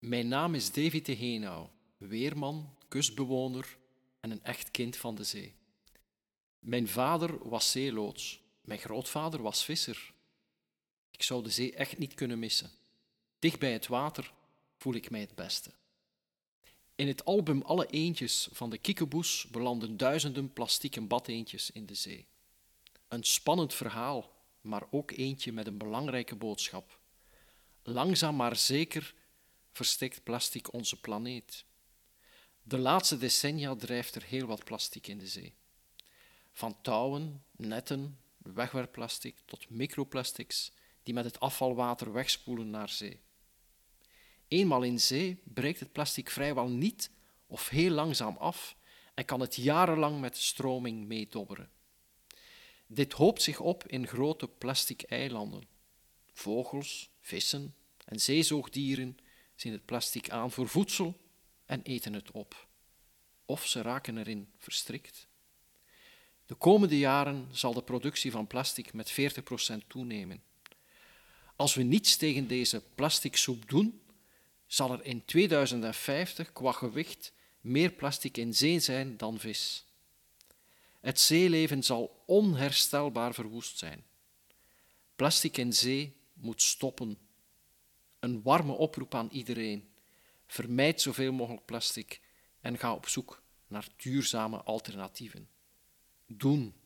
Mijn naam is David de Henau, weerman, kustbewoner en een echt kind van de zee. Mijn vader was zeeloods, mijn grootvader was visser. Ik zou de zee echt niet kunnen missen. Dicht bij het water voel ik mij het beste. In het album Alle Eendjes van de Kiekeboes belanden duizenden plastieke badeendjes in de zee. Een spannend verhaal, maar ook eentje met een belangrijke boodschap. Langzaam maar zeker verstikt plastic onze planeet. De laatste decennia drijft er heel wat plastic in de zee. Van touwen, netten, wegwerpplastic tot microplastics die met het afvalwater wegspoelen naar zee. Eenmaal in zee breekt het plastic vrijwel niet of heel langzaam af en kan het jarenlang met de stroming meedobberen. Dit hoopt zich op in grote plastic eilanden. Vogels, vissen en zeezoogdieren zien het plastic aan voor voedsel en eten het op. Of ze raken erin verstrikt. De komende jaren zal de productie van plastic met 40% toenemen. Als we niets tegen deze plasticsoep doen, zal er in 2050 qua gewicht meer plastic in zee zijn dan vis. Het zeeleven zal onherstelbaar verwoest zijn. Plastic in zee moet stoppen. Een warme oproep aan iedereen. Vermijd zoveel mogelijk plastic en ga op zoek naar duurzame alternatieven. Doen.